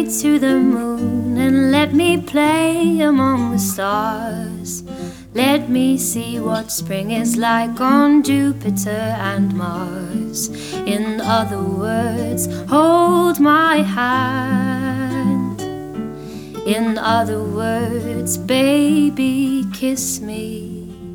to the moon and let me play among the stars. Let me see what spring is like on Jupiter and Mars. In other words, hold my hand. In other words, baby, kiss me.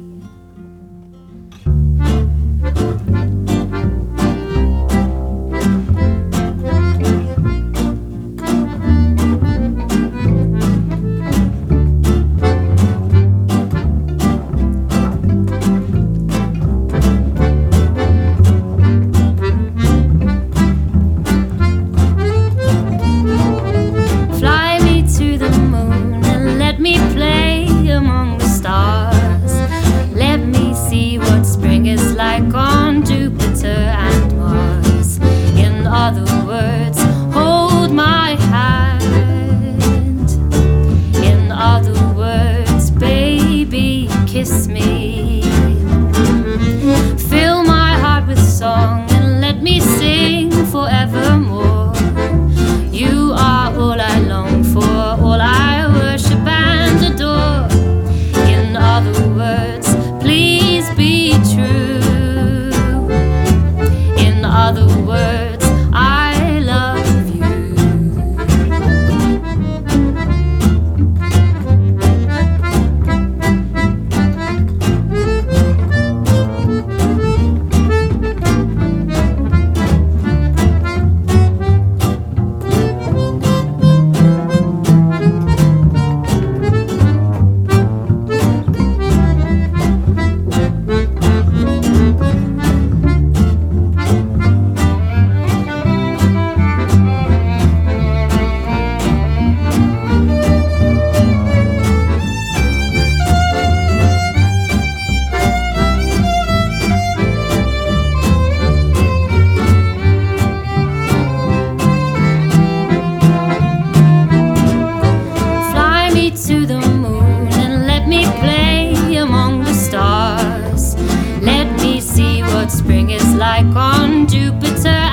Kiss me. Fill my heart with song and let me sing forevermore. You are all I long for, all I worship and adore. In other words, please be true. In other words, I love you. To the moon and let me play among the stars. Let me see what spring is like on Jupiter